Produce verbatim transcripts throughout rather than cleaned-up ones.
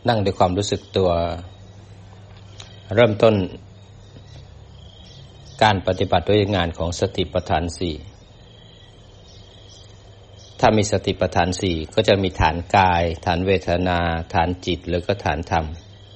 นั่งด้วยความรู้สึกตัวเริ่มต้นการปฏิบัติด้วยงานของสติปัฏฐานสี่ถ้ามีสติปัฏฐานสี่ก็จะมีฐานกายฐานเวทนาฐานจิตแล้วก็ฐานธรรม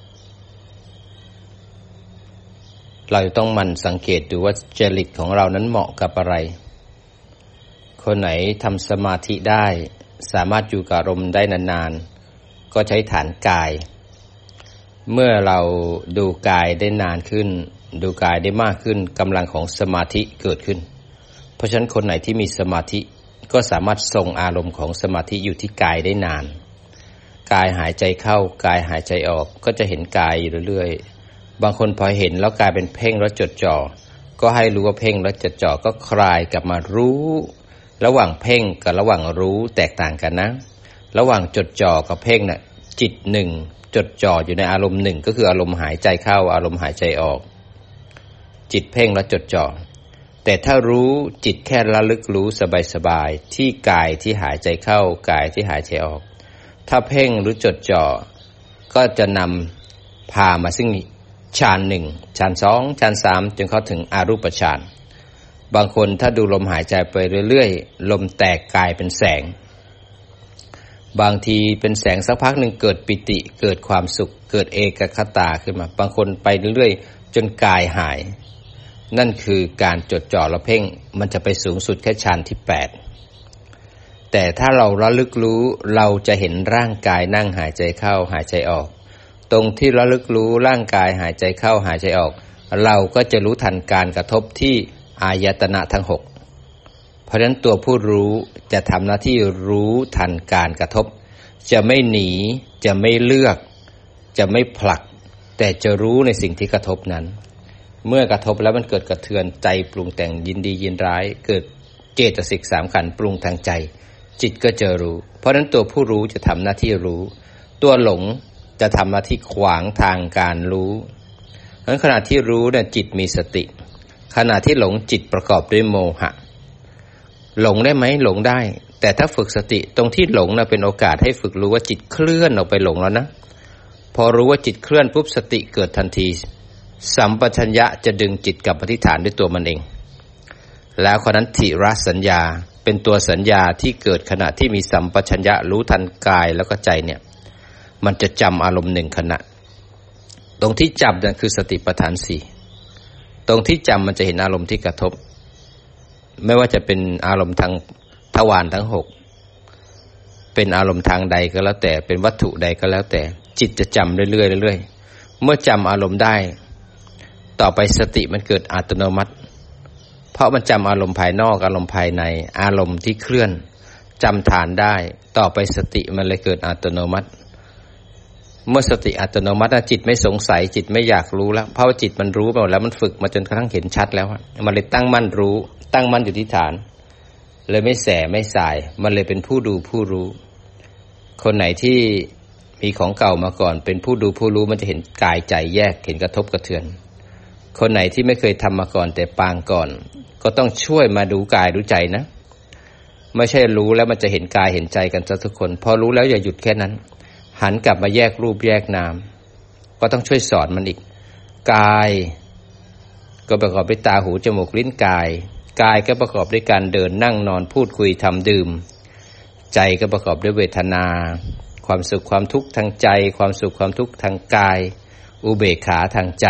เราต้องหมั่นสังเกตดูว่าจริตของเรานั้นเหมาะกับอะไรคนไหนทำสมาธิได้สามารถอยู่กับอารมณ์ได้นานๆก็ใช้ฐานกายเมื่อเราดูกายได้นานขึ้นดูกายได้มากขึ้นกำลังของสมาธิเกิดขึ้นเพราะฉะนั้นคนไหนที่มีสมาธิก็สามารถทรงอารมณ์ของสมาธิอยู่ที่กายได้นานกายหายใจเข้ากายหายใจออกก็จะเห็นกายอยู่เรื่อยๆบางคนพอเห็นแล้วกลายเป็นเพ่งแล้วจดจ่อก็ให้รู้ว่าเพ่งแล้วจดจ่อก็คลายกลับมารู้ระหว่างเพ่งกับระหว่างรู้แตกต่างกันนะระหว่างจดจ่อกับเพ่งน่ะจิตหนึ่งจดจ่ออยู่ในอารมณ์หนึ่งก็คืออารมณ์หายใจเข้าอารมณ์หายใจออกจิตเพ่งและจดจ่อแต่ถ้ารู้จิตแค่ระลึกรู้สบายๆที่กายที่หายใจเข้ากายที่หายใจออกถ้าเพ่งหรือจดจ่อก็จะนำพามาซึ่งฌานหนึ่งฌานสองฌานสามจนเข้าถึงอรูปฌานบางคนถ้าดูลมหายใจไปเรื่อยๆลมแตกกลายเป็นแสงบางทีเป็นแสงสักพักหนึ่งเกิดปิติเกิดความสุขเกิดเอกคตาขึ้นมาบางคนไปเรื่อยๆจนกายหายนั่นคือการจดจ่อและเพ่งมันจะไปสูงสุดแค่ฌานที่แปดแต่ถ้าเราระลึกรู้เราจะเห็นร่างกายนั่งหายใจเข้าหายใจออกตรงที่ระลึกรู้ร่างกายหายใจเข้าหายใจออกเราก็จะรู้ทันการกระทบที่อายตนะทั้งหกเพราะฉะนั้นตัวผู้รู้จะทำหน้าที่รู้ทันการกระทบจะไม่หนีจะไม่เลือกจะไม่ผลักแต่จะรู้ในสิ่งที่กระทบนั้นเมื่อกระทบแล้วมันเกิดกระเทือนใจปรุงแต่งยินดียินร้ายเกิดเจตสิกสามขันธ์ปรุงทางใจจิตก็จะรู้เพราะฉะนั้นตัวผู้รู้จะทำหน้าที่รู้ตัวหลงจะทำหน้าที่ขวางทางการรู้เพราะฉะนั้นขณะที่รู้เนี่ยจิตมีสติขณะที่หลงจิตประกอบด้วยโมหะหลงได้ไหมหลงได้แต่ถ้าฝึกสติตรงที่หลงน่ะเป็นโอกาสให้ฝึกรู้ว่าจิตเคลื่อนออกไปหลงแล้วนะพอรู้ว่าจิตเคลื่อนปุ๊บสติเกิดทันทีสัมปชัญญะจะดึงจิตกลับมาที่ฐานด้วยตัวมันเองแล้วคนนั้นทิรสัญญาเป็นตัวสัญญาที่เกิดขณะที่มีสัมปชัญญะรู้ทันกายแล้วก็ใจเนี่ยมันจะจำอารมณ์หนึ่งขณะตรงที่จำนั่นคือสติปัฏฐานสี่ตรงที่จำมันจะเห็นอารมณ์ที่กระทบไม่ว่าจะเป็นอารมณ์ทางทวารทั้งหกเป็นอารมณ์ทางใดก็แล้วแต่เป็นวัตถุใดก็แล้วแต่จิตจะจำเรื่อยๆเรื่อยๆเมื่อจำอารมณ์ได้ต่อไปสติมันเกิดอัตโนมัติเพราะมันจำอารมณ์ภายนอกอารมณ์ภายในอารมณ์ที่เคลื่อนจำฐานได้ต่อไปสติมันเลยเกิดอัตโนมัติเมื่อสติอัตโนมัติจิตไม่สงสัยจิตไม่อยากรู้แล้วเพราะว่าจิตมันรู้ไปหมดแล้วมันฝึกมาจนกระทั่งเห็นชัดแล้วมันเลยตั้งมั่นรู้ตั้งมั่นอยู่ที่ฐานเลยไม่แสไม่สายมันเลยเป็นผู้ดูผู้รู้คนไหนที่มีของเก่ามาก่อนเป็นผู้ดูผู้รู้มันจะเห็นกายใจแยกเห็นกระทบกระเทือนคนไหนที่ไม่เคยทำมาก่อนแต่ปางก่อนก็ต้องช่วยมาดูกายดูใจนะไม่ใช่รู้แล้วมันจะเห็นกายเห็นใจกันทุกคนพอรู้แล้วอย่าหยุดแค่นั้นหันกลับมาแยกรูปแยกนามก็ต้องช่วยสอนมันอีกกายก็ประกอบด้วยตาหูจมูกลิ้นกายกายก็ประกอบด้วยการเดินนั่งนอนพูดคุยทำดื่มใจก็ประกอบด้วยเวทนาความสุขความทุกข์ทางใจความสุขความทุกข์ทางกายอุเบกขาทางใจ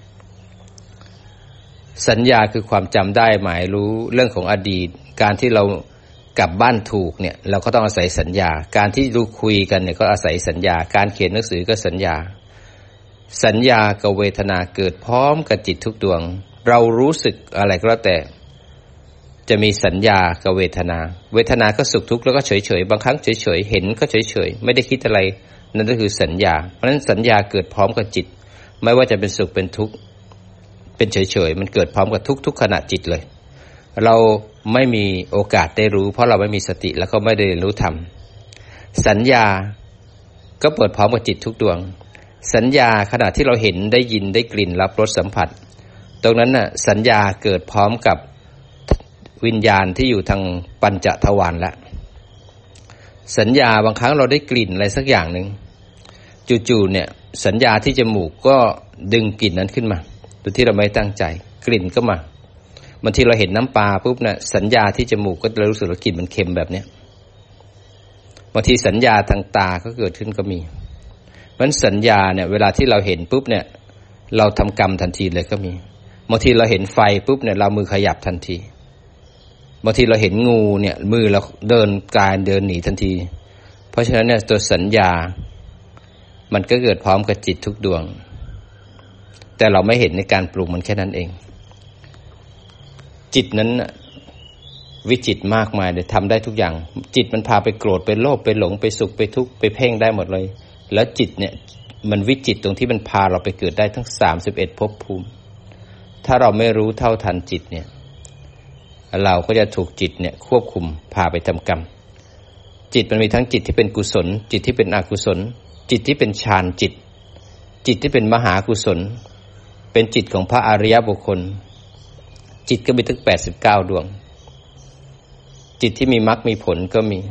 สัญญาคือความจำได้หมายรู้เรื่องของอดีตการที่เรากลับบ้านถูกเนี่ยเราก็ต้องอาศัยสัญญาการที่รู้คุยกันเนี่ยก็อาศัยสัญญาการเขียนหนังสือก็สัญญาสัญญากับเวทนาเกิดพร้อมกับจิตทุกดวงเรารู้สึกอะไรก็แล้วแต่จะมีสัญญากับเวทนาเวทนาก็สุขทุกข์แล้วก็เฉยๆบางครั้งเฉยๆเห็นก็เฉยๆไม่ได้คิดอะไรนั่นก็คือสัญญาเพราะฉะนั้นสัญญาเกิดพร้อมกับจิตไม่ว่าจะเป็นสุขเป็นทุกข์เป็นเฉยๆมันเกิดพร้อมกับทุกๆขณะจิตเลยเราไม่มีโอกาสได้รู้เพราะเราไม่มีสติแล้วก็ไม่ได้รู้ธรรมสัญญาก็เปิดพร้อมกับจิตทุกดวงสัญญาขณะที่เราเห็นได้ยินได้กลิ่นรับรสสัมผัสตรงนั้นน่ะสัญญาเกิดพร้อมกับวิญญาณที่อยู่ทางปัญจทวารแล้วสัญญาบางครั้งเราได้กลิ่นอะไรสักอย่างหนึ่งจู่ๆเนี่ยสัญญาที่จมูกก็ดึงกลิ่นนั้นขึ้นมาโดยที่เราไม่ตั้งใจกลิ่นก็มาบางทีเราเห็นน้ำปลาปุ๊บเนี่ยสัญญาที่จมูกก็จะรู้สึกว่ากลิ่นมันเค็มแบบเนี้ยบางทีสัญญาทางตาก็เกิดขึ้นก็มีเพราะฉะนั้นสัญญาเนี่ยเวลาที่เราเห็นปุ๊บเนี่ยเราทำกรรมทันทีเลยก็มีบางทีเราเห็นไฟปุ๊บเนี่ยเรามือขยับทันทีบางทีเราเห็นงูเนี่ยมือเราเดินกายเดินหนีทันทีเพราะฉะนั้นเนี่ยตัวสัญญามันก็เกิดพร้อมกับจิตทุกดวงแต่เราไม่เห็นในการปรุงมันแค่นั้นเองจิตนั้นวิจิตรมากมายเลยทำได้ทุกอย่างจิตมันพาไปโกรธไปโลภไปหลงไปสุขไปทุกข์ไปเพ่งได้หมดเลยแล้วจิตเนี่ยมันวิจิตรตรงที่มันพาเราไปเกิดได้ทั้งสามสิบเอ็ดภพภูมิถ้าเราไม่รู้เท่าทันจิตเนี่ยเราก็จะถูกจิตเนี่ยควบคุมพาไปทำกรรมจิตมันมีทั้งจิตที่เป็นกุศลจิตที่เป็นอกุศลจิตที่เป็นฌานจิตจิตที่เป็นมหากุศลเป็นจิตของพระอริยบุคคลจิตก็มีถึงแปดสิบเก้าดวงจิตที่มีมรรคมีผลก็มี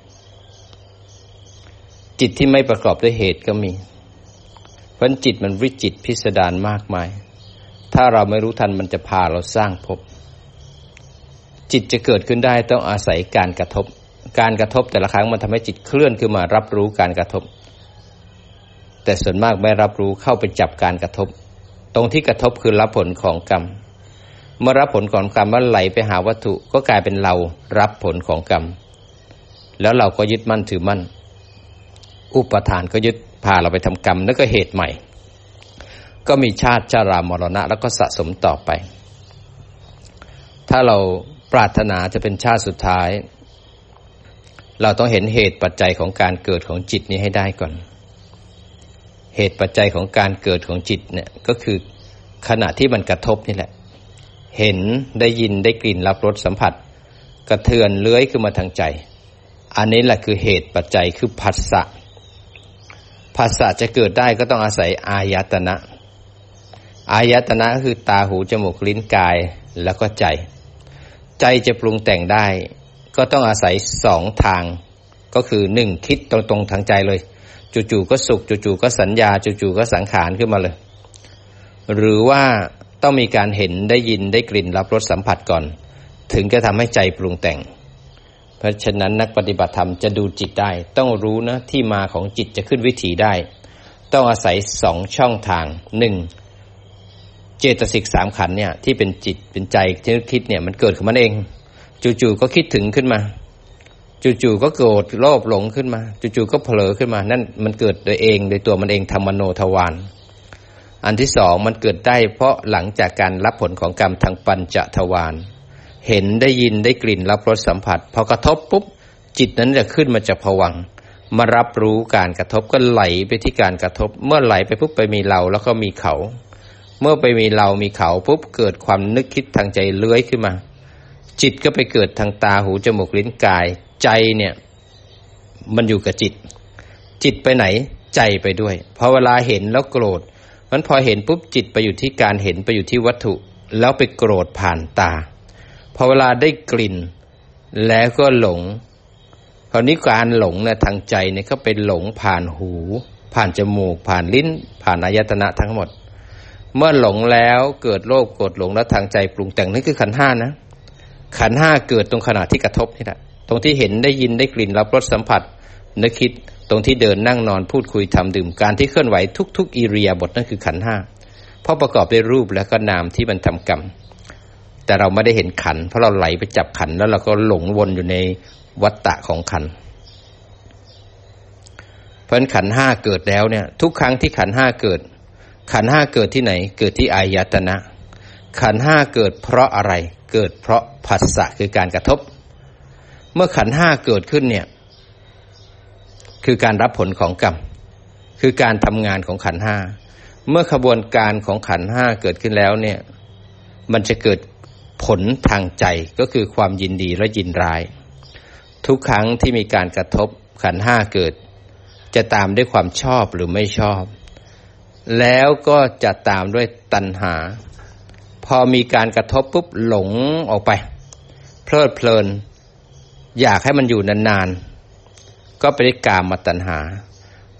จิตที่ไม่ประกอบด้วยเหตุก็มีเพราะจิตมันวิจิตรพิสดารมากมายถ้าเราไม่รู้ทันมันจะพาเราสร้างภพจิตจะเกิดขึ้นได้ต้องอาศัยการกระทบการกระทบแต่ละครั้งมันทำให้จิตเคลื่อนขึ้นมารับรู้การกระทบแต่ส่วนมากไม่รับรู้เข้าไปจับการกระทบตรงที่กระทบคือรับผลของกรรมเมื่อรับผลของกรรมว่าไหลไปหาวัตถุก็กลายเป็นเรารับผลของกรรมแล้วเราก็ยึดมั่นถือมั่นอุปทานก็ยึดพาเราไปทำกรรมแล้วก็เหตุใหม่ก็มีชาติชรามรณะแล้วก็สะสมต่อไปถ้าเราปรารถนาจะเป็นชาติสุดท้ายเราต้องเห็นเหตุปัจจัยของการเกิดของจิตนี้ให้ได้ก่อนเหตุปัจจัยของการเกิดของจิตเนี่ยก็คือขณะที่มันกระทบนี่แหละเห็นได้ยินได้กลิ่นรับรสสัมผัสกระเทือนเลื้อยขึ้นมาทางใจอันนี้แหละคือเหตุปัจจัยคือผัสสะผัสสะจะเกิดได้ก็ต้องอาศัยอายตนะอายตนะก็คือตาหูจมูกลิ้นกายแล้วก็ใจใจจะปรุงแต่งได้ก็ต้องอาศัยสองทางก็คือหนึ่งคิดตรงๆทางใจเลยจู่ๆก็สุขจู่ๆก็สัญญาจู่ๆก็สังขารขึ้นมาเลยหรือว่าต้องมีการเห็นได้ยินได้กลิ่นรับรสสัมผัสก่อนถึงจะทำให้ใจปรุงแต่งเพราะฉะนั้นนักปฏิบัติธรรมจะดูจิตได้ต้องรู้นะที่มาของจิตจะขึ้นวิถีได้ต้องอาศัยสองช่องทางหนึ่งเจตสิกสามขันธ์เนี่ยที่เป็นจิตเป็นใจที่คิดเนี่ยมันเกิดขึ้นมาเองจู่ๆก็คิดถึงขึ้นมาจู่ๆก็โกรธโลภหลงขึ้นมาจู่ๆก็เผลอขึ้นมานั่นมันเกิดโดยเองโดยตัวมันเองธรรมโนทวารอันที่สองมันเกิดได้เพราะหลังจากการรับผลของกรรมทางปัญจทวารเห็นได้ยินได้กลิ่นรับรสสัมผัสพอกระทบปุ๊บจิตนั้นจะขึ้นมาจากภวังค์มารับรู้การกระทบก็ไหลไปที่การกระทบเมื่อไหลไปปุ๊บไปมีเราแล้วก็มีเขาเมื่อไปมีเรามีเขาปุ๊บเกิดความนึกคิดทางใจเลื้อยขึ้นมาจิตก็ไปเกิดทางตาหูจมูกลิ้นกายใจเนี่ยมันอยู่กับจิตจิตไปไหนใจไปด้วยพอเวลาเห็นแล้วโกรธมันพอเห็นปุ๊บจิตไปอยู่ที่การเห็นไปอยู่ที่วัตถุแล้วไปโกรธผ่านตาพอเวลาได้กลิ่นแล้วก็หลงคราวนี้การหลงเนี่ยทางใจเนี่ยก็เป็นหลงผ่านหูผ่านจมูกผ่านลิ้นผ่านอายตนะทั้งหมดเมื่อหลงแล้วเกิดโลภโกรธหลงแล้วทางใจปรุงแต่งนั่นคือขันธ์ห้านะขันธ์ห้าเกิดตรงขณะที่กระทบนี่แหละตรงที่เห็นได้ยินได้กลิ่นรับรสสัมผัสนึกคิดตรงที่เดินนั่งนอนพูดคุยทำดื่มการที่เคลื่อนไหวทุกๆอิริยาบถนั่นคือขันธ์ห้าเพราะประกอบด้วยรูปและก็นามที่มันทำกรรมแต่เราไม่ได้เห็นขันธ์เพราะเราไหลไปจับขันธ์แล้วเราก็หลงวนอยู่ในวัฏฏะของขันธ์เพราะฉะนั้นขันธ์ห้าเกิดแล้วเนี่ยทุกครั้งที่ขันธ์ห้าเกิดขันธ์ห้าเกิดที่ไหนเกิดที่อายตนะขันธ์ห้าเกิดเพราะอะไรเกิดเพราะผัสสะคือการกระทบเมื่อขันธ์ห้าเกิดขึ้นเนี่ยคือการรับผลของกรรมคือการทำงานของขันธ์ห้าเมื่อขบวนการของขันธ์ห้าเกิดขึ้นแล้วเนี่ยมันจะเกิดผลทางใจก็คือความยินดีและยินร้ายทุกครั้งที่มีการกระทบขันธ์ห้าเกิดจะตามด้วยความชอบหรือไม่ชอบแล้วก็จะตามด้วยตัณหาพอมีการกระทบปุ๊บหลงออกไปเพลิดเพลินอยากให้มันอยู่นานๆก็ไปได้กามตัณหา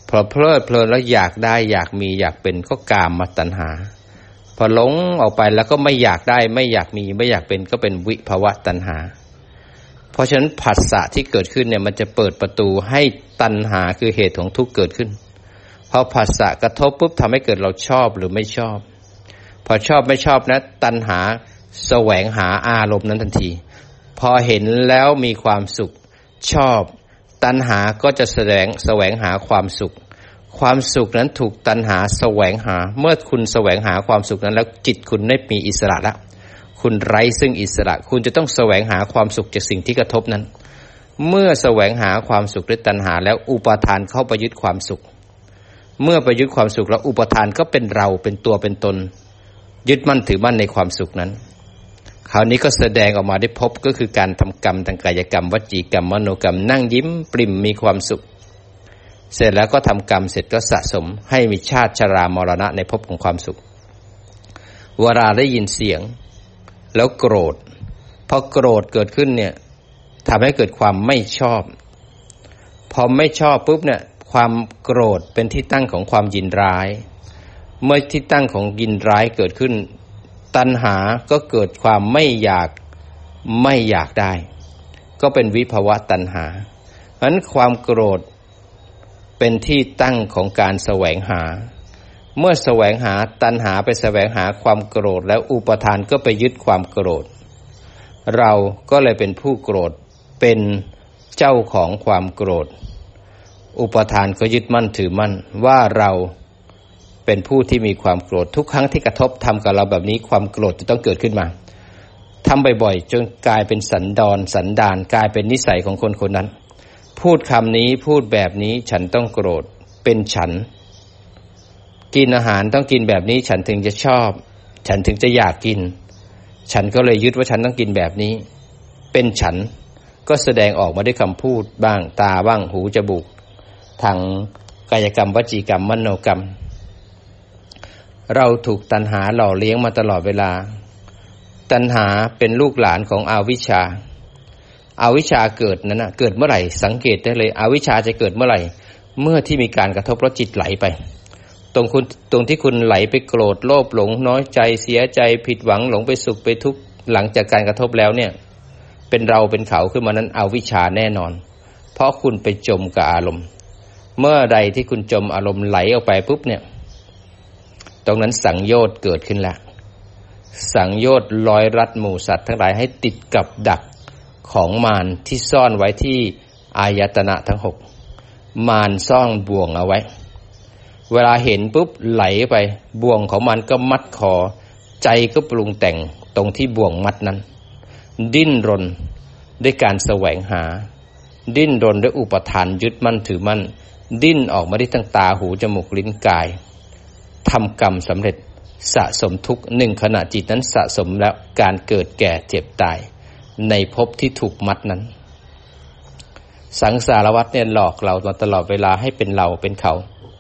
พอเพลิดเพลินแล้วอยากได้อยากมีอยากเป็นก็กามตัณหาพอหลงออกไปแล้วก็ไม่อยากได้ไม่อยากมีไม่อยากเป็นก็เป็นวิภวตัณหาเพราะฉะนั้นผัสสะที่เกิดขึ้นเนี่ยมันจะเปิดประตูให้ตัณหาคือเหตุของทุกข์เกิดขึ้นพอผัสสะกระทบปุ๊บทำให้เกิดเราชอบหรือไม่ชอบพอชอบไม่ชอบนะตัณหาแสวงหาอารมณ์นั้นทันทีพอเห็นแล้วมีความสุขชอบตัณหาก็จะแสดงแสวงหาความสุขความสุขนั้นถูกตัณหาแสวงหาเมื่อคุณแสวงหาความสุขนั้นแล้วจิตคุณได้มีอิสระแล้วคุณไร้ซึ่งอิสระคุณจะต้องแสวงหาความสุขจากสิ่งที่กระทบนั้นเมื่อแสวงหาความสุขด้วยตัณหาแล้วอุปาทานเข้าไปยึดความสุขเมื่อไปยึดความสุขแล้วอุปาทานก็เป็นเราเป็นตัวเป็นตนยึดมั่นถือมั่นในความสุขนั้นคราวนี้ก็แสดงออกมาได้พบก็คือการทำกรรมทางกายกรรมวจีกรรมมโนกรรมนั่งยิ้มปริ่มมีความสุขเสร็จแล้วก็ทำกรรมเสร็จก็สะสมให้มีชาติชรามรณะในภพของความสุขเวลาได้ยินเสียงแล้วโกรธพอโกรธเกิดขึ้นเนี่ยทำให้เกิดความไม่ชอบพอไม่ชอบปุ๊บเนี่ยความโกรธเป็นที่ตั้งของความยินร้ายเมื่อที่ตั้งของยินร้ายเกิดขึ้นตัณหาก็เกิดความไม่อยากไม่อยากได้ก็เป็นวิภวตัณหาเพราะฉะนั้นความโกรธเป็นที่ตั้งของการแสวงหาเมื่อแสวงหาตัณหาไปแสวงหาความโกรธแล้วอุปทานก็ไปยึดความโกรธเราก็เลยเป็นผู้โกรธเป็นเจ้าของความโกรธอุปทานก็ยึดมั่นถือมั่นว่าเราเป็นผู้ที่มีความโกรธทุกครั้งที่กระทบทำกับเราแบบนี้ความโกรธจะต้องเกิดขึ้นมาทำบ่อยๆจนกลายเป็นสันดอนสันดานกลายเป็นนิสัยของคนคนนั้นพูดคำนี้พูดแบบนี้ฉันต้องโกรธเป็นฉันกินอาหารต้องกินแบบนี้ฉันถึงจะชอบฉันถึงจะอยากกินฉันก็เลยยึดว่าฉันต้องกินแบบนี้เป็นฉันก็แสดงออกมาด้วยคำพูดบ้างตาบ้างหูจมูกทางกายกรรมวจีกรรมมโนกรรมเราถูกตัณหาหล่อเลี้ยงมาตลอดเวลาตัณหาเป็นลูกหลานของอวิชชาอวิชชาเกิดนั้นนะเกิดเมื่อไหร่สังเกตได้เลยอวิชชาจะเกิดเมื่อไหร่เมื่อที่มีการกระทบแล้วจิตไหลไปตรงคุณตรงที่คุณไหลไปโกรธโลภหลงน้อยใจเสียใจผิดหวังหลงไปสุขไปทุกข์หลังจากการกระทบแล้วเนี่ยเป็นเราเป็นเขาขึ้นมานั้นอวิชชาแน่นอนเพราะคุณไปจมกับอารมณ์เมื่อใดที่คุณจมอารมณ์ไหลออกไปปุ๊บเนี่ยตรงนั้นสังโยชน์เกิดขึ้นแล้วสังโยชน์ร้อยรัดหมู่สัตว์ทั้งหลายให้ติดกับดักของมารที่ซ่อนไว้ที่อายตนะทั้งหกมารซ่อนบ่วงเอาไว้เวลาเห็นปุ๊บไหลไปบ่วงของมันก็มัดคอใจก็ปรุงแต่งตรงที่บ่วงมัดนั้นดิ้นรนด้วยการแสวงหาดิ้นรนด้วยอุปทานยึดมั่นถือมั่นดิ้นออกมาได้ทั้งตาหูจมูกลิ้นกายทำกรรมสำเร็จสะสมทุกข์หนึ่งขณะจิตนั้นสะสมแล้วการเกิดแก่เจ็บตายในภพที่ถูกมัดนั้นสังสารวัฏเนี่ยหลอกเรามาตลอดเวลาให้เป็นเราเป็นเขา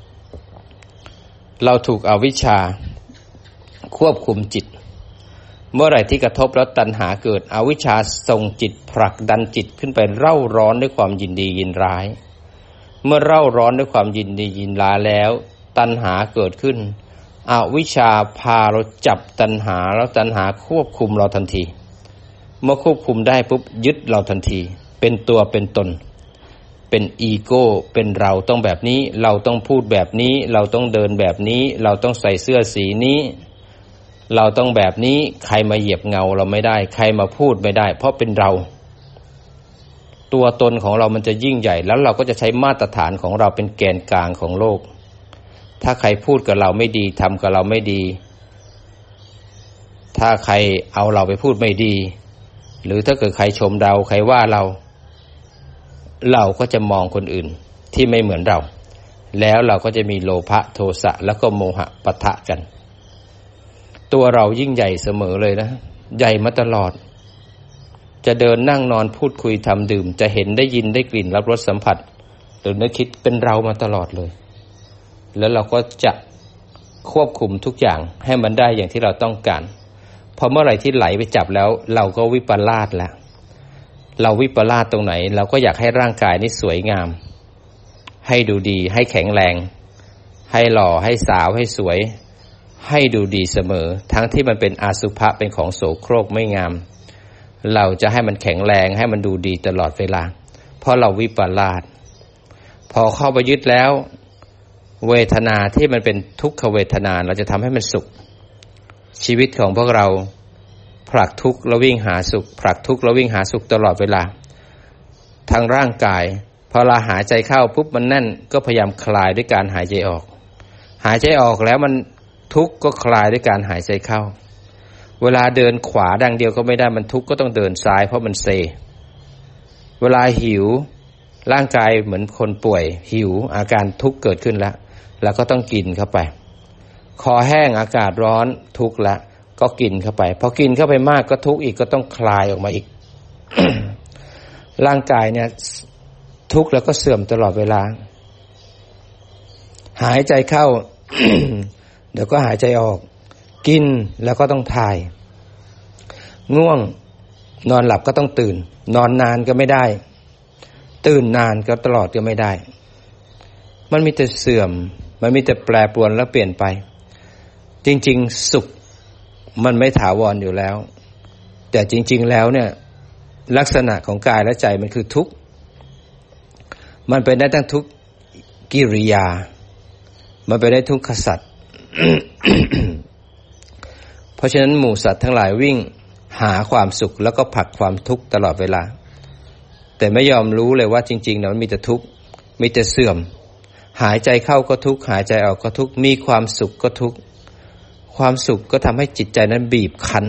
เราถูกอวิชชาควบคุมจิตเมื่อไหร่ที่กระทบแล้วตัณหาเกิดอวิชชาส่งจิตผลักดันจิตขึ้นไปเร่าร้อนด้วยความยินดียินร้ายเมื่อเร่าร้อนด้วยความยินดียินร้ายแล้วตัณหาเกิดขึ้นอวิชชาพาเราจับตัณหาแล้วตัณหาควบคุมเราทันทีเมื่อควบคุมได้ปุ๊บยึดเราทันทีเป็นตัวเป็นตนเป็นอีโก้เป็นเราต้องแบบนี้เราต้องพูดแบบนี้เราต้องเดินแบบนี้เราต้องใส่เสื้อสีนี้เราต้องแบบนี้ใครมาเหยียบเงาเราไม่ได้ใครมาพูดไม่ได้เพราะเป็นเราตัวตนของเรามันจะยิ่งใหญ่แล้วเราก็จะใช้มาตรฐานของเราเป็นแกนกลางของโลกถ้าใครพูดกับเราไม่ดีทำกับเราไม่ดีถ้าใครเอาเราไปพูดไม่ดีหรือถ้าเกิดใครชมเราใครว่าเราเราก็จะมองคนอื่นที่ไม่เหมือนเราแล้วเราก็จะมีโลภะโทสะแล้วก็โมหะปะทะกันตัวเรายิ่งใหญ่เสมอเลยนะใหญ่มาตลอดจะเดินนั่งนอนพูดคุยทำดื่มจะเห็นได้ยินได้กลิ่นรับรสสัมผัสหรือนึกคิดเป็นเรามาตลอดเลยแล้วเราก็จะควบคุมทุกอย่างให้มันได้อย่างที่เราต้องการพอเมื่อไหร่ที่ไหลไปจับแล้วเราก็วิปลาสแล้วเราวิปลาสตรงไหนเราก็อยากให้ร่างกายนี้สวยงามให้ดูดีให้แข็งแรงให้หล่อให้สาวให้สวยให้ดูดีเสมอทั้งที่มันเป็นอาสุภะเป็นของโสโครกไม่งามเราจะให้มันแข็งแรงให้มันดูดีตลอดเวลาเพราะเราวิปลาสพอเข้าไปยึดแล้วเวทนาที่มันเป็นทุกขเวทนาเราจะทำให้มันสุขชีวิตของพวกเราผลักทุกข์แล้ววิ่งหาสุขผลักทุกข์แล้ววิ่งหาสุขตลอดเวลาทางร่างกายพอเราหายใจเข้าปุ๊บมันแน่นก็พยายามคลายด้วยการหายใจออกหายใจออกแล้วมันทุกข์ก็คลายด้วยการหายใจเข้าเวลาเดินขวาดังเดียวก็ไม่ได้มันทุกข์ก็ต้องเดินซ้ายเพราะมันเซเวลาหิวร่างกายเหมือนคนป่วยหิวอาการทุกข์เกิดขึ้นแล้วแล้วก็ต้องกินเข้าไปคอแห้งอากาศร้อนทุกข์แล้วก็กินเข้าไปพอกินเข้าไปมากก็ทุกข์อีกก็ต้องคลายออกมาอีก ร่างกายเนี่ยทุกข์แล้วก็เสื่อมตลอดเวลาหายใจเข้า เดี๋ยวก็หายใจออกกินแล้วก็ต้องถ่ายง่วงนอนหลับก็ต้องตื่นนอนนานก็ไม่ได้ตื่นนานก็ตลอดก็ไม่ได้มันมีแต่เสื่อมมันมีแต่แปรปรวนแล้วเปลี่ยนไปจริงๆสุขมันไม่ถาวรอยู่แล้วแต่จริงๆแล้วเนี่ยลักษณะของกายและใจมันคือทุกข์มันเป็นได้ทั้งทุกกิริยามันเป็นได้ทุกขสัตว์ เพราะฉะนั้นหมู่สัตว์ทั้งหลายวิ่งหาความสุขแล้วก็ผลักความทุกข์ตลอดเวลาแต่ไม่ยอมรู้เลยว่าจริงๆเนี่ยมันมีแต่ทุกข์มีแต่เสื่อมหายใจเข้าก็ทุกข์หายใจออกก็ทุกข์มีความสุขก็ทุกข์ความสุขก็ทำให้จิตใจนั้นบีบคั้น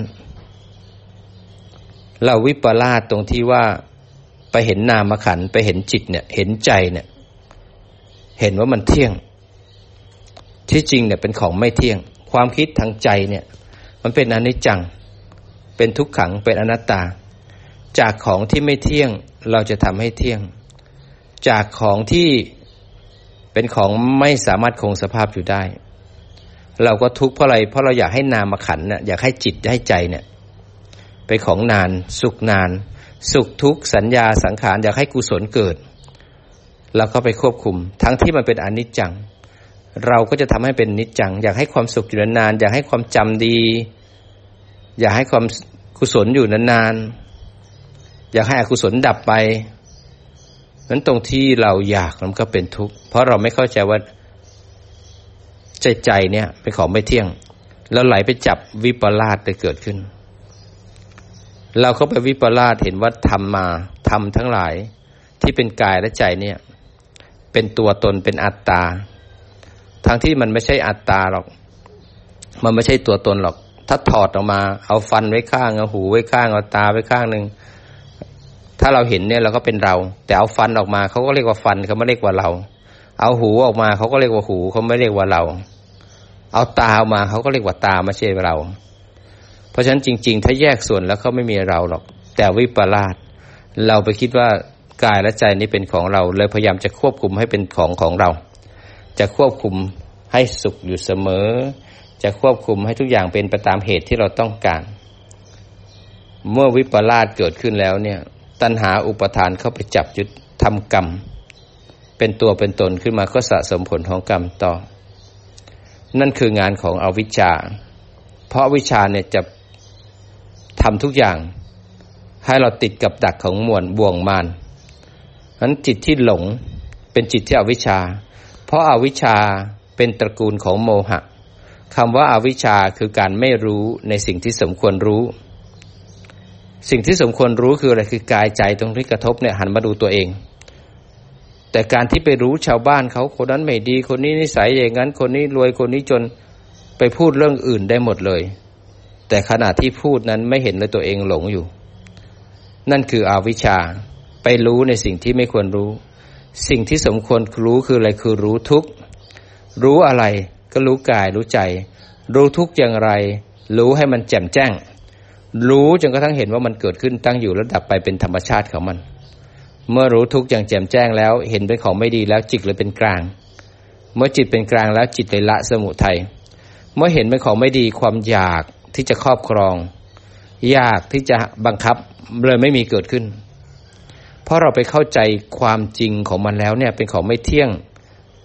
เราวิปลาสตรงที่ว่าไปเห็นนามขันธ์ไปเห็นจิตเนี่ยเห็นใจเนี่ยเห็นว่ามันเที่ยงที่จริงเนี่ยเป็นของไม่เที่ยงความคิดทางใจเนี่ยมันเป็นอนิจจังเป็นทุกขังเป็นอนัตตาจากของที่ไม่เที่ยงเราจะทำให้เที่ยงจากของที่เป็นของไม่สามารถคงสภาพอยู่ได้เราก็ทุกข์เพราะอะไรเพราะเราอยากให้นามขันธ์เนี่ยอยากให้จิตให้ใจเนี่ยเป็นของนานสุขนานสุขทุกข์สัญญาสังขารอยากให้กุศลเกิดเราก็ไปควบคุมทั้งที่มันเป็นอนิจจังเราก็จะทำให้เป็นนิจจังอยากให้ความสุขอยู่นานๆอยากให้ความจำดีอยากให้ความกุศลอยู่นานๆอยากให้อกุศลดับไปนั้นตรงที่เราอยากมันก็เป็นทุกข์เพราะเราไม่เข้าใจว่าใจใจเนี่ยเป็นของไม่เที่ยงแล้วไหลไปจับวิปลาสได้เกิดขึ้นเราเข้าไปวิปลาสเห็นว่าธรรมมาธรรมทั้งหลายที่เป็นกายและใจเนี่ยเป็นตัวตนเป็นอัตตาทั้งที่มันไม่ใช่อัตตาหรอกมันไม่ใช่ตัวตนหรอกถ้าถอดออกมาเอาฟันไว้ข้างเอาหูไว้ข้างเอาตาไว้ข้างนึงถ้าเราเห็นเนี่ยเราก็เป็นเราแต่เอาฟันออกมาเขาก็เรียกว่าฟันเขาไม่เรียกว่าเราเอาหูออกมาเขาก็เรียกว่าหูเขาไม่เรียกว่าเราเอาตาออกมาเขาก็เรียกว่าตาไม่ใช่เราเพราะฉะนั้นจริงๆถ้าแยกส่วนแล้วเขาไม่มีเราหรอกแต่วิปลาสเราไปคิดว่ากายและใจนี้เป็นของเราเลยพยายามจะควบคุมให้เป็นของของเราจะควบคุมให้สุขอยู่เสมอจะควบคุมให้ทุกอย่างเป็นไปตามเหตุที่เราต้องการเมื่อวิปลาสเกิดขึ้นแล้วเนี่ยตัณหาอุปทานเข้าไปจับยึดทำกรรมเป็นตัวเป็นตนขึ้นมาก็สะสมผลของกรรมต่อนั่นคืองานของอวิชชาเพราะอวิชชาเนี่ยจะทำทุกอย่างให้เราติดกับดักของมวลบ่วงมารนั้นจิตที่หลงเป็นจิตที่อวิชชาเพราะอวิชชาเป็นตระกูลของโมหะคำว่าอวิชชาคือการไม่รู้ในสิ่งที่สมควรรู้สิ่งที่สมควรรู้คืออะไรคือกายใจตรงที่กระทบเนี่ยหันมาดูตัวเองแต่การที่ไปรู้ชาวบ้านเขาคนนั้นไม่ดีคนนี้นิสัยอย่างนั้นคนนี้รวยคนนี้จนไปพูดเรื่องอื่นได้หมดเลยแต่ขณะที่พูดนั้นไม่เห็นเลยตัวเองหลงอยู่นั่นคืออวิชชาไปรู้ในสิ่งที่ไม่ควรรู้สิ่งที่สมควรรู้คืออะไรคือรู้ทุกข์รู้อะไรก็รู้กายรู้ใจรู้ทุกข์อย่างไรรู้ให้มันแจ่มแจ้งรู้จนกระทั่งเห็นว่ามันเกิดขึ้นตั้งอยู่แล้วดับไปเป็นธรรมชาติของมันเมื่อรู้ทุกข์อย่างแจ่มแจ้งแล้วเห็นเป็นของไม่ดีแล้วจิตเลยเป็นกลางเมื่อจิตเป็นกลางแล้วจิตเลยละสมุทัยเมื่อเห็นเป็นของไม่ดีความอยากที่จะครอบครองอยากที่จะบังคับเลยไม่มีเกิดขึ้นเพราะเราไปเข้าใจความจริงของมันแล้วเนี่ยเป็นของไม่เที่ยง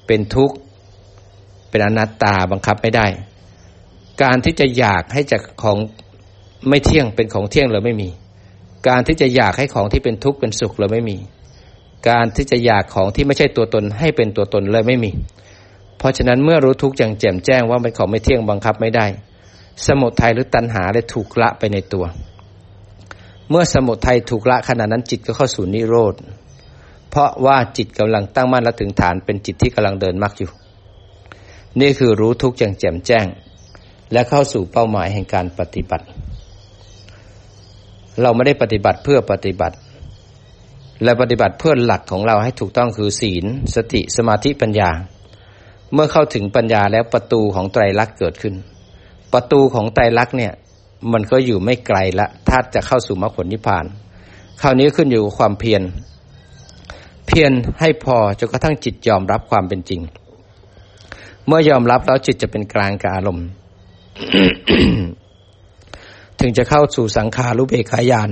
เป็นทุกข์เป็นอนัตตาบังคับไม่ได้การที่จะอยากให้จากของไม่เที่ยงเป็นของเที่ยงเลยไม่มีการที่จะอยากให้ของที่เป็นทุกข์เป็นสุขเลยไม่มีการที่จะอยากของที่ไม่ใช่ตัวตนให้เป็นตัวตนเลยไม่มีเพราะฉะนั้นเมื่อรู้ทุกข์อย่างแจ่มแจ้งว่าเป็นของไม่เที่ยงบังคับไม่ได้สมุทัยหรือตัณหาได้ถูกละไปในตัวเมื่อสมุทัยถูกละขณะนั้นจิตก็เข้าสู่นิโรธเพราะว่าจิตกำลังตั้งมั่นและถึงฐานเป็นจิตที่กำลังเดินมรรคอยู่นี่คือรู้ทุกข์อย่างแจ่มแจ้งและเข้าสู่เป้าหมายแห่งการปฏิบัติเราไม่ได้ปฏิบัติเพื่อปฏิบัติและปฏิบัติเพื่อหลักของเราให้ถูกต้องคือศีลสติสมาธิปัญญาเมื่อเข้าถึงปัญญาแล้วประตูของไตรลักษณ์เกิดขึ้นประตูของไตรลักษณ์เนี่ยมันก็อยู่ไม่ไกลละถ้าจะเข้าสู่มรรคผลนิพพานคราวนี้ขึ้นอยู่กับความเพียรเพียรให้พอจนกระทั่งจิตยอมรับความเป็นจริงเมื่อยอมรับแล้วจิตจะเป็นกลางกับอารมณ์ ถึงจะเข้าสู่สังขารุเบกขาญาณ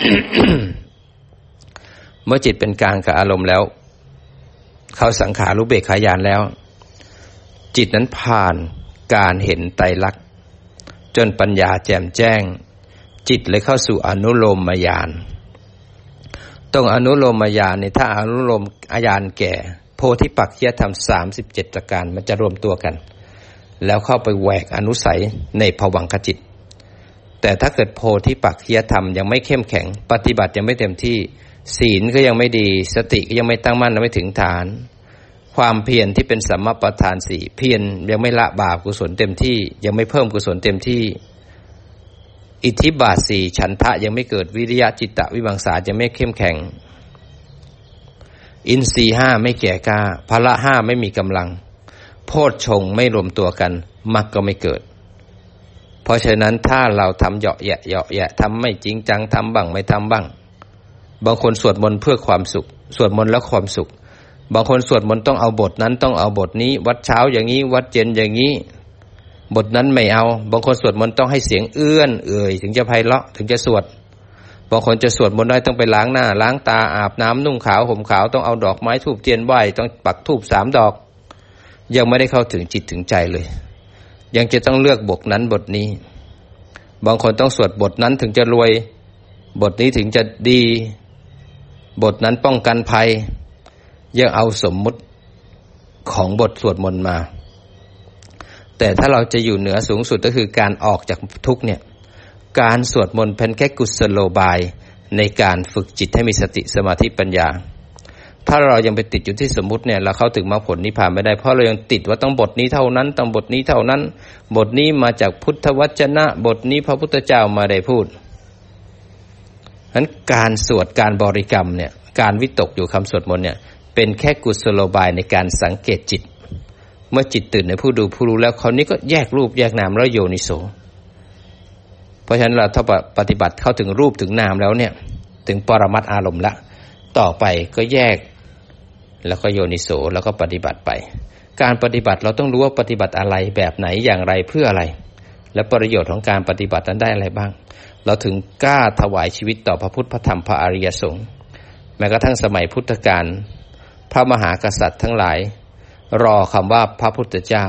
เมื่อจิตเป็นกลางกับอารมณ์แล้วเข้าสังขารุเบกขาญาณแล้วจิตนั้นผ่านการเห็นไตรลักษณ์จนปัญญาแจ่มแจ้งจิตเลยเข้าสู่อนุโลมญาณตรงอนุโลมญาณนี่ถ้าอนุโลมญาณแก่โพธิปักขิยธรรมสามสิบเจ็ดประการมันจะรวมตัวกันแล้วเข้าไปแหวกอนุสัยในภวังคจิตแต่ถ้าเกิดโพธิปักขิยธรรมยังไม่เข้มแข็งปฏิบัติยังไม่เต็มที่ศีลก็ยังไม่ดีสติก็ยังไม่ตั้งมั่นและไม่ถึงฐานความเพียรที่เป็นสัมมาประธานสี่เพียรยังไม่ละบาปกุศลเต็มที่ยังไม่เพิ่มกุศลเต็มที่อิทธิบาทสี่ฉันทะยังไม่เกิดวิริยะจิตตะวิมังสายังไม่เข้มแข็งอินทรีย์ห้าไม่แก่กล้าพละห้าไม่มีกำลังโพชฌงค์ไม่รวมตัวกันมรรคก็ไม่เกิดเพราะฉะนั้นถ้าเราทำเหยาะแยะเหยาะแยะทำไม่จริงจังทำบ้างไม่ทำบ้างบางคนสวดมนต์เพื่อความสุขสวดมนต์แล้วความสุขบางคนสวดมนต์ต้องเอาบทนั้นต้องเอาบทนี้วัดเช้าอย่างนี้วัดเย็นอย่างนี้บทนั้นไม่เอาบางคนสวดมนต์ต้องให้เสียงเอื้อนเอ่ยถึงจะไพเราะถึงจะสวดบางคนจะสวดมนต์ได้ต้องไปล้างหน้าล้างตาอาบน้ำนุ่งขาวห่มขาวต้องเอาดอกไม้ธูปเทียนไหว้ต้องปักธูปสามดอกยังไม่ได้เข้าถึงจิตถึงใจเลยยังจะต้องเลือกบทนั้นบทนี้บางคนต้องสวดบทนั้นถึงจะรวยบทนี้ถึงจะดีบทนั้นป้องกันภัยยังเอาสมมุติของบทสวดมนต์มาแต่ถ้าเราจะอยู่เหนือสูงสุดก็คือการออกจากทุกข์เนี่ยการสวดมนต์เป็นแค่กุศโลบายในการฝึกจิตให้มีสติสมาธิปัญญาถ้าเรายังไปติดอยู่ที่สมมุติเนี่ยเราเข้าถึงมรรคผลนิพพานไม่ได้เพราะเรายังติดว่าต้องบทนี้เท่านั้นต้องบทนี้เท่านั้นบทนี้มาจากพุทธวจนะบทนี้พระพุทธเจ้ามาได้พูดฉะนั้นการสวดการบริกรรมเนี่ยการวิตกอยู่คำสวดมนต์เนี่ยเป็นแค่กุศโลบายในการสังเกตจิตเมื่อจิตตื่นในผู้ดูผู้รู้แล้วคราวนี้ก็แยกรูปแยกนามแล้วโยนิโสเพราะฉะนั้นเราถ้าปฏิบัติเข้าถึงรูปถึงนามแล้วเนี่ยถึงปรมัตถ์อารมณ์ละต่อไปก็แยกแล้วก็โยนิโสแล้วก็ปฏิบัติไปการปฏิบัติเราต้องรู้ว่าปฏิบัติอะไรแบบไหนอย่างไรเพื่ออะไรและประโยชน์ของการปฏิบัตินั้นได้อะไรบ้างเราถึงกล้าถวายชีวิตต่อพระพุทธพระธรรมพระอริยสงฆ์แม้กระทั่งสมัยพุทธกาลพระมหากษัตริย์ทั้งหลายรอคำว่าพระพุทธเจ้า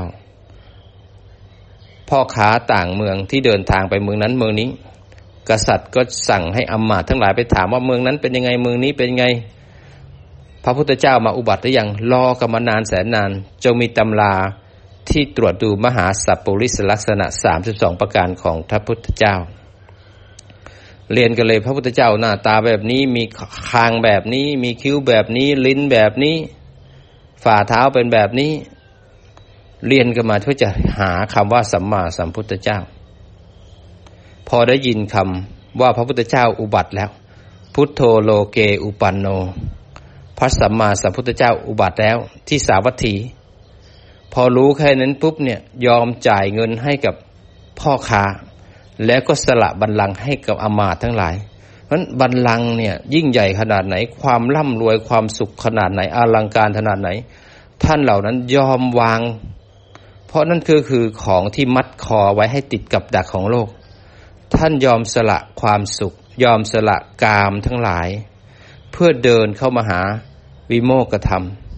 พ่อค้าต่างเมืองที่เดินทางไปเมืองนั้นเมืองนี้กษัตริย์ก็สั่งให้อำมาตย์ทั้งหลายไปถามว่าเมืองนั้นเป็นยังไงเมืองนี้เป็นยังไงพระพุทธเจ้ามาอุบัติหรือยังรอกันมานานแสนนานจงมีตำราที่ตรวจดูมหาสัพปุริสลักษณะสามสิบสองประการของพระพุทธเจ้าเรียนกันเลยพระพุทธเจ้าหน้าตาแบบนี้มีคางแบบนี้มีคิ้วแบบนี้ลิ้นแบบนี้ฝ่าเท้าเป็นแบบนี้เรียนกันมาเพื่อจะหาคำว่าสัมมาสัมพุทธเจ้าพอได้ยินคำว่าพระพุทธเจ้าอุบัติแล้วพุทโธโลเกอุปันโนพระสัมมาสัมพุทธเจ้าอุบัติแล้วที่สาวัตถีพอรู้แค่นั้นปุ๊บเนี่ยยอมจ่ายเงินให้กับพ่อค้าแล้วก็สละบัลลังก์ให้กับอมาตย์ทั้งหลายเพราะฉะนั้นบัลลังก์เนี่ยยิ่งใหญ่ขนาดไหนความร่ำรวยความสุขขนาดไหนอลังการขนาดไหนท่านเหล่านั้นยอมวางเพราะนั่นคือคือของที่มัดคอไว้ให้ติดกับดักของโลกท่านยอมสละความสุขยอมสละกามทั้งหลายเพื่อเดินเข้ามาหาวิโมกขธรรม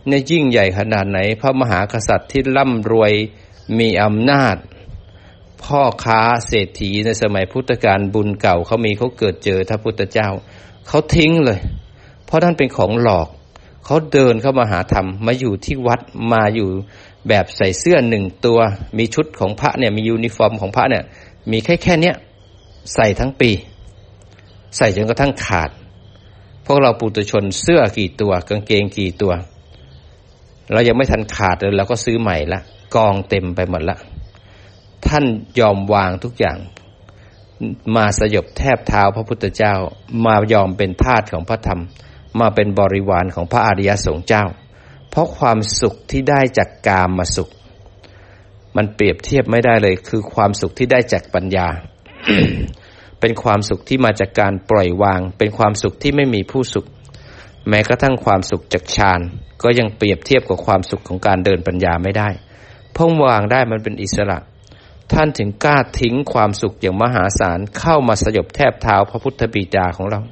เนี่ยยิ่งใหญ่ขนาดไหนพระมหากษัตริย์ที่ร่ำรวยมีอำนาจพ่อค้าเศรษฐีในสมัยพุทธกาลบุญเก่าเขามีเขาเกิดเจอพระพุทธเจ้าเขาทิ้งเลยเพราะนั่นเป็นของหลอกเขาเดินเข้ามาหาธรรมมาอยู่ที่วัดมาอยู่แบบใส่เสื้อหนึ่งตัวมีชุดของพระเนี่ยมียูนิฟอร์มของพระเนี่ยมีแค่แค่เนี้ยใส่ทั้งปีใส่จนกระทั่งขาดพวกเราปุถุชนเสื้อกี่ตัวกางเกงกี่ตัวเรายังไม่ทันขาดเลยเราก็ซื้อใหม่ละกองเต็มไปหมดละท่านยอมวางทุกอย่างมาสยบแทบเท้าพระพุทธเจ้ามายอมเป็นทาสของพระธรรมมาเป็นบริวารของพระอริยสงฆ์เจ้าเพราะความสุขที่ได้จากกามมาสุขมันเปรียบเทียบไม่ได้เลยคือความสุขที่ได้จากปัญญา เป็นความสุขที่มาจากการปล่อยวางเป็นความสุขที่ไม่มีผู้สุขแม้กระทั่งความสุขจากฌานก็ยังเปรียบเทียบกับความสุขของการเดินปัญญาไม่ได้เพราะวางได้มันเป็นอิสระท่านถึงกล้าทิ้งความสุขอย่างมหาศาลเข้ามาสยบแทบเท้าพระพุทธบิดาของเรา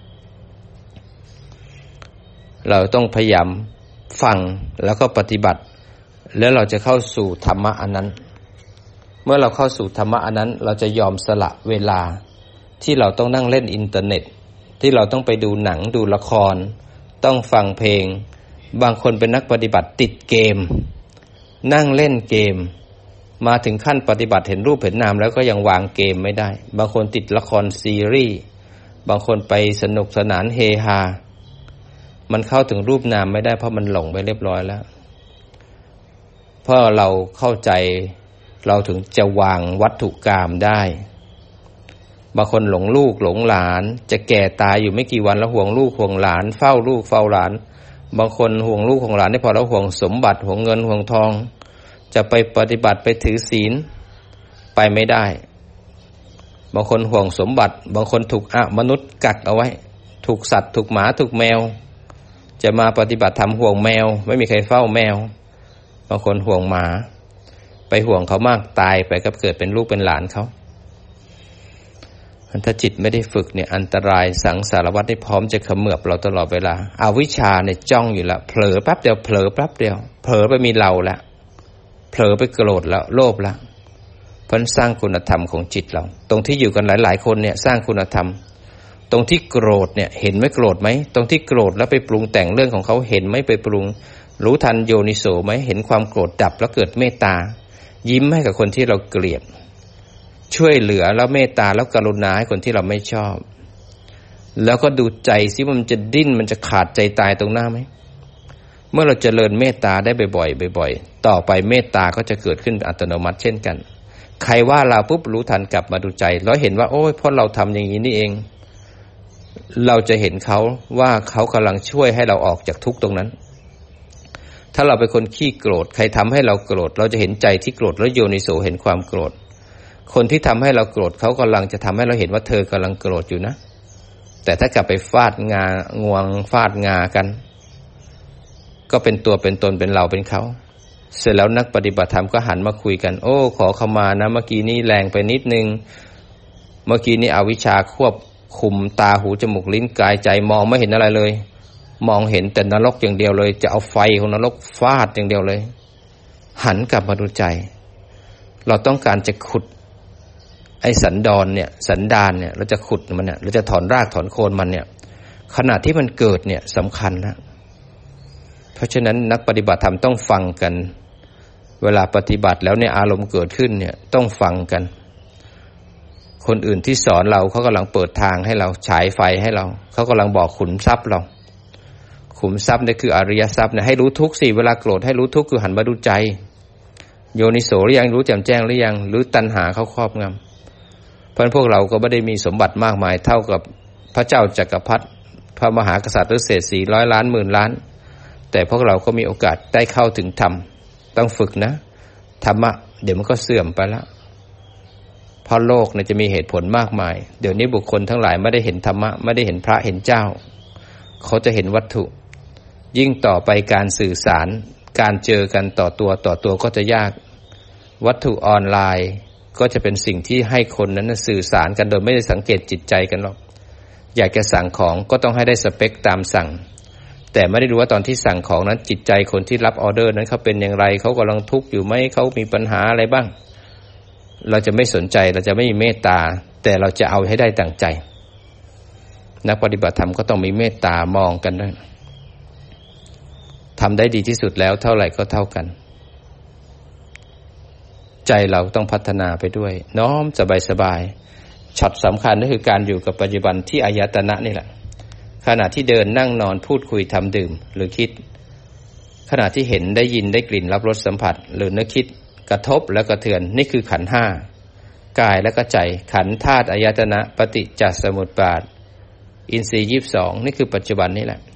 เราต้องพยายามฟังแล้วก็ปฏิบัติแล้วเราจะเข้าสู่ธรรมะอันนั้นเมื่อเราเข้าสู่ธรรมะอันนั้นเราจะยอมสละเวลาที่เราต้องนั่งเล่นอินเทอร์เน็ตที่เราต้องไปดูหนังดูละครต้องฟังเพลงบางคนเป็นนักปฏิบัติติดเกมนั่งเล่นเกมมาถึงขั้นปฏิบัติเห็นรูปเห็นนามแล้วก็ยังวางเกมไม่ได้บางคนติดละครซีรีส์บางคนไปสนุกสนานเฮฮามันเข้าถึงรูปนามไม่ได้เพราะมันหลงไปเรียบร้อยแล้วเพราะเราเข้าใจเราถึงจะวางวัตถุกามได้บางคนหลงลูกหลงหลานจะแก่ตายอยู่ไม่กี่วันแล้วห่วงลูกห่วงหลานเฝ้าลูกเฝ้าหลานบางคนห่วงลูกห่วงหลานได้พอแล้วห่วงสมบัติห่วงเงินห่วงทองจะไปปฏิบัติไปถือศีลไปไม่ได้บางคนห่วงสมบัติบางคนถูกอะมนุษย์กักเอาไว้ถูกสัตว์ถูกหมาถูกแมวจะมาปฏิบัติธรรมห่วงแมวไม่มีใครเฝ้าแมวบางคนห่วงหมาไปห่วงเขามากตายไปก็เกิดเป็นลูกเป็นหลานเขาถ้าจิตไม่ได้ฝึกเนี่ยอันตรายสังสารวัฏได้พร้อมจะเขมือบเราตลอดเวลาอวิชชาเนี่ยจ้องอยู่แล้วเผลอแป๊บเดียวเผลอแป๊บเดียวเผลอไปมีเราละเผลอไปโกรธแล้วโลภแล้วเพราะสร้างคุณธรรมของจิตเราตรงที่อยู่กันหลายๆคนเนี่ยสร้างคุณธรรมตรงที่โกรธเนี่ยเห็นไหมโกรธไหมตรงที่โกรธแล้วไปปรุงแต่งเรื่องของเขาเห็นไหมไปปรุงรู้ทันโยนิโสไหมเห็นความโกรธดับแล้วเกิดเมตตายิ้มให้กับคนที่เราเกลียดช่วยเหลือแล้วเมตตาแล้วกรุณาให้คนที่เราไม่ชอบแล้วก็ดูใจซิว่ามันจะดิ้นมันจะขาดใจตายตรงหน้าไหมเมื่อเราเจริญเมตตาได้บ่อยๆบ่อยๆต่อไปเมตตาก็จะเกิดขึ้นอัตโนมัติเช่นกันใครว่าเราปุ๊บรู้ทันกลับมาดูใจแล้วเห็นว่าโอ้ยเพราะเราทำอย่างนี้นี่เองเราจะเห็นเขาว่าเขากำลังช่วยให้เราออกจากทุกข์ตรงนั้นถ้าเราเป็นคนขี้โกรธใครทำให้เราโกรธเราจะเห็นใจที่โกรธแล้วโยนิโสเห็นความโกรธคนที่ทำให้เราโกรธเขากำลังจะทำให้เราเห็นว่าเธอกำลังโกรธอยู่นะแต่ถ้ากลับไปฟาดงางวงฟาดงากันก็เป็นตัวเป็นตนเป็นเราเป็นเขาเสร็จแล้วนักปฏิบัติธรรมก็หันมาคุยกันโอ้ขอเข้ามานะเมื่อกี้นี้แรงไปนิดนึงเมื่อกี้นี้อวิชชาควบคุมตาหูจมูกลิ้นกายใจมองไม่เห็นอะไรเลยมองเห็นแต่นรกอย่างเดียวเลยจะเอาไฟของนรกฟาดอย่างเดียวเลยหันกลับมาดูใจเราต้องการจะขุดไอ้สันดอนเนี่ยสันดานเนี่ยเราจะขุดมันเนี่ยเราจะถอนรากถอนโคนมันเนี่ยขณะที่มันเกิดเนี่ยสำคัญนะเพราะฉะนั้นนักปฏิบัติธรรมต้องฟังกันเวลาปฏิบัติแล้วเนี่ยอารมณ์เกิดขึ้นเนี่ยต้องฟังกันคนอื่นที่สอนเราเขากำลังเปิดทางให้เราฉายไฟให้เราเขากำลังบอกขุมทรัพย์เราขุมทรัพย์เนี่ยคืออริยทรัพย์เนี่ยให้รู้ทุกข์สิเวลาโกรธให้รู้ทุกข์คือหันมาดูใจโยนิโสหรือยังรู้แจ่มแจ้งหรือยังหรือตัณหาเขาครอบงำเพราะพวกเราก็ไม่ได้มีสมบัติมากมายเท่ากับพระเจ้าจักรพรรดิพระมหากษัตริย์หรือเศรษฐีร้อยล้านหมื่นล้านแต่พวกเราก็มีโอกาสได้เข้าถึงธรรมต้องฝึกนะธรรมะเดี๋ยวมันก็เสื่อมไปแล้วเพราะโลกเนี่ยจะมีเหตุผลมากมายเดี๋ยวนี้บุคคลทั้งหลายไม่ได้เห็นธรรมะไม่ได้เห็นพระเห็นเจ้าเขาจะเห็นวัตถุยิ่งต่อไปการสื่อสารการเจอกันต่อตัวต่อตัวก็จะยากวัตถุออนไลน์ก็จะเป็นสิ่งที่ให้คนนั้นสื่อสารกันโดยไม่ได้สังเกตจิตใจกันหรอกอยากจะสั่งของก็ต้องให้ได้สเปคตามสั่งแต่ไม่ได้รู้ว่าตอนที่สั่งของนั้นจิตใจคนที่รับออเดอร์นั้นเขาเป็นอย่างไรเขากำลังทุกข์อยู่ไหมเขามีปัญหาอะไรบ้างเราจะไม่สนใจเราจะไม่มีเมตตาแต่เราจะเอาให้ได้ดั่งใจนักปฏิบัติธรรมก็ต้องมีเมตตามองกันด้วยทำได้ดีที่สุดแล้วเท่าไหร่ก็เท่ากันใจเราต้องพัฒนาไปด้วยน้อมสบายๆช็อตสำคัญก็คือการอยู่กับปัจจุบันที่อายตนะนี่แหละขณะที่เดินนั่งนอนพูดคุยทำดื่มหรือคิดขณะที่เห็นได้ยินได้กลิ่นรับรสสัมผัสหรือนึกคิดกระทบและกระเทือนนี่คือขันธ์ห้ากายและก็ใจขันธ์ธาตุอายตนะปฏิจจสมุปบาทอินทรีย์ยี่สิบสองนี่คือปัจจุบันนี่แหละ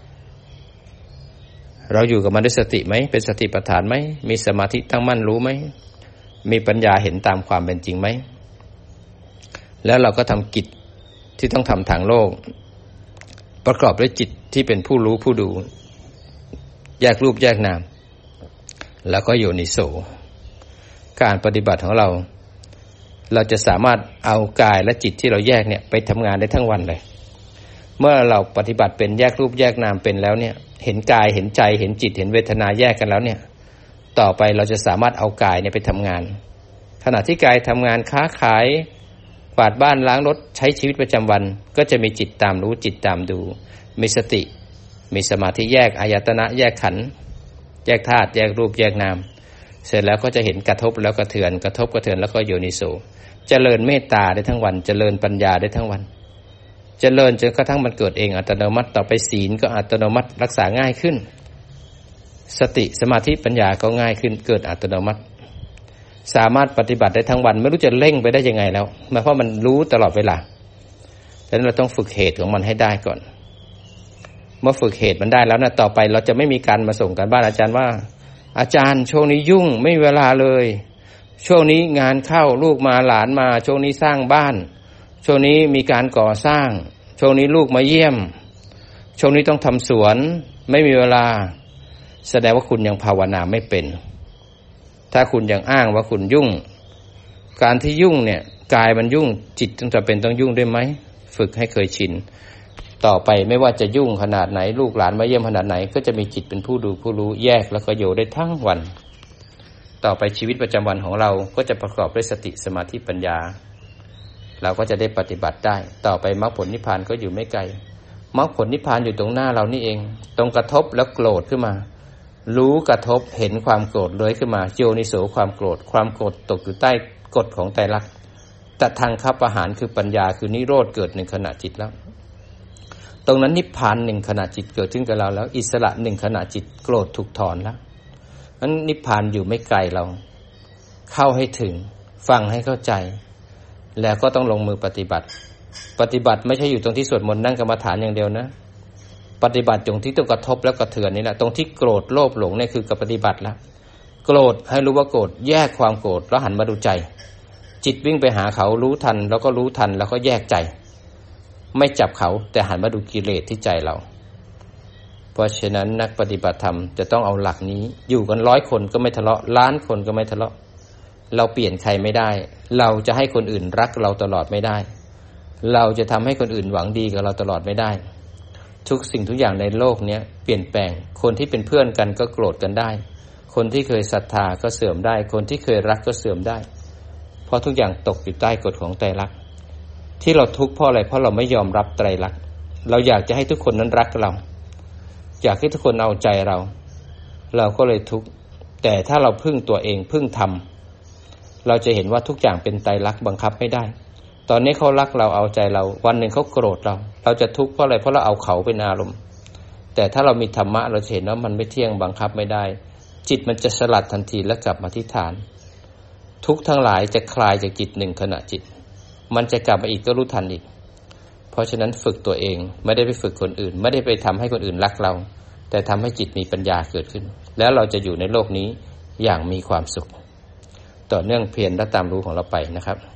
เราอยู่กับมันด้วยสติไหมเป็นสติปัฏฐานไหมมีสมาธิตั้งมั่นรู้ไหมมีปัญญาเห็นตามความเป็นจริงไหมแล้วเราก็ทำกิจที่ต้องทำทางโลกประกอบด้วยจิตที่เป็นผู้รู้ผู้ดูแยกรูปแยกนามแล้วก็โยนิโสการปฏิบัติของเราเราจะสามารถเอากายและจิตที่เราแยกเนี่ยไปทำงานได้ทั้งวันเลยเมื่อเราปฏิบัติเป็นแยกรูปแยกนามเป็นแล้วเนี่ยเห็นกายเห็นใจเห็นจิตเห็นเวทนาแยกกันแล้วเนี่ยต่อไปเราจะสามารถเอากายเนี่ยไปทำงานขณะที่กายทำงานค้าขายกวาดบ้านล้างรถใช้ชีวิตประจำวันก็จะมีจิตตามรู้จิตตามดูมีสติมีสมาธิแยกอายตนะแยกขันธ์แยกธาตุแยกรูปแยกนามเสร็จแล้วก็จะเห็นกระทบแล้วกระเทือนกระทบกระเทือนแล้วก็โยนิโสเจริญเมตตาได้ทั้งวันเจริญปัญญาได้ทั้งวันเจริญจนกระทั่งมันเกิดเองอัตโนมัติต่อไปศีลก็อัตโนมัติรักษาง่ายขึ้นสติสมาธิปัญญาก็ง่ายขึ้นเกิดอัตโนมัติสามารถปฏิบัติได้ทั้งวันไม่รู้จะเร่งไปได้ยังไงแล้วเพราะมันรู้ตลอดเวลาฉะนั้นเราต้องฝึกเหตุของมันให้ได้ก่อนเมื่อฝึกเหตุมันได้แล้วนะต่อไปเราจะไม่มีการมาส่งกันบ้านอาจารย์ว่าอาจารย์ช่วงนี้ยุ่งไม่มีเวลาเลยช่วงนี้งานเข้าลูกมาหลานมาช่วงนี้สร้างบ้านช่วงนี้มีการก่อสร้างช่วงนี้ลูกมาเยี่ยมช่วงนี้ต้องทำสวนไม่มีเวลาแสดงว่าคุณยังภาวนาไม่เป็นถ้าคุณยังอ้างว่าคุณยุ่งการที่ยุ่งเนี่ยกายมันยุ่งจิตต้องจะเป็นต้องยุ่งด้วยไหมฝึกให้เคยชินต่อไปไม่ว่าจะยุ่งขนาดไหนลูกหลานมาเยี่ยมขนาดไหนก็จะมีจิตเป็นผู้ดูผู้รู้แยกแล้วก็อยู่ได้ทั้งวันต่อไปชีวิตประจำวันของเราก็จะประกอบด้วยสติสมาธิปัญญาเราก็จะได้ปฏิบัติได้ต่อไปมรรคผลนิพพานก็อยู่ไม่ไกลมรรคผลนิพพานอยู่ตรงหน้าเรานี่เองตรงกระทบแล้วโกรธขึ้นมารู้กระทบเห็นความโกรธเลื้อยขึ้นมาโยนิโสความโกรธความโกรธตกอยู่ใต้กฎของไตรลักษณ์แต่ทางคับประหารคือปัญญาคือนิโรธเกิดหนึ่งขณะจิตแล้วตรงนั้นนิพพานหนึ่งขณะจิตเกิดขึ้นกับเราแล้วอิสระหนึ่งขณะจิตโกรธถูกถอนแล้วนั้นนิพพานอยู่ไม่ไกลเราเข้าให้ถึงฟังให้เข้าใจแล้วก็ต้องลงมือปฏิบัติปฏิบัติไม่ใช่อยู่ตรงที่สวดมนต์นั่งกรรมฐานอย่างเดียวนะปฏิบัติตรงที่ต้องกระทบแล้วกระเทือนนี่แหละตรงที่โกรธโลภหลงเนี่ยคือกับปฏิบัติแล้วโกรธให้รู้ว่าโกรธแยกความโกรธแล้วหันมาดูใจจิตวิ่งไปหาเขารู้ทันแล้วก็รู้ทันแล้วก็แยกใจไม่จับเขาแต่หันมาดูกิเลสที่ใจเราเพราะฉะนั้นนักปฏิบัติธรรมจะต้องเอาหลักนี้อยู่กันร้อยคนก็ไม่ทะเลาะล้านคนก็ไม่ทะเลาะเราเปลี่ยนใครไม่ได้เราจะให้คนอื่นรักเราตลอดไม่ได้เราจะทำให้คนอื่นหวังดีกับเราตลอดไม่ได้ทุกสิ่งทุกอย่างในโลกนี้เปลี่ยนแปลงคนที่เป็นเพื่อนกันก็โกรธกันได้คนที่เคยศรัทธาก็เสื่อมได้คนที่เคยรักก็เสื่อมได้เพราะทุกอย่างตกอยู่ใต้กฎของไตรลักษณ์ที่เราทุกข์เพราะอะไรเพราะเราไม่ยอมรับไตรลักษณ์เราอยากจะให้ทุกคนนั้นรักเราอยากให้ทุกคนเอาใจเราเราก็เลยทุกข์แต่ถ้าเราพึ่งตัวเองพึ่งธรรมเราจะเห็นว่าทุกอย่างเป็นไตรลักษณ์บังคับไม่ได้ตอนนี้เขารักเราเอาใจเราวันหนึ่งเขาโกรธเราเราจะทุกข์เพราะอะไรเพราะเราเอาเขาเป็นอารมณ์แต่ถ้าเรามีธรรมะเราจะเห็นว่ามันไม่เที่ยงบังคับไม่ได้จิตมันจะสลัดทันทีและกลับมาที่ฐานทุกข์ทั้งหลายจะคลายจากจิตหนึ่งขณะจิตมันจะกลับมาอีกก็รู้ทันอีกเพราะฉะนั้นฝึกตัวเองไม่ได้ไปฝึกคนอื่นไม่ได้ไปทำให้คนอื่นรักเราแต่ทำให้จิตมีปัญญาเกิดขึ้นแล้วเราจะอยู่ในโลกนี้อย่างมีความสุขต่อเนื่องเพียรและตามรู้ของเราไปนะครับ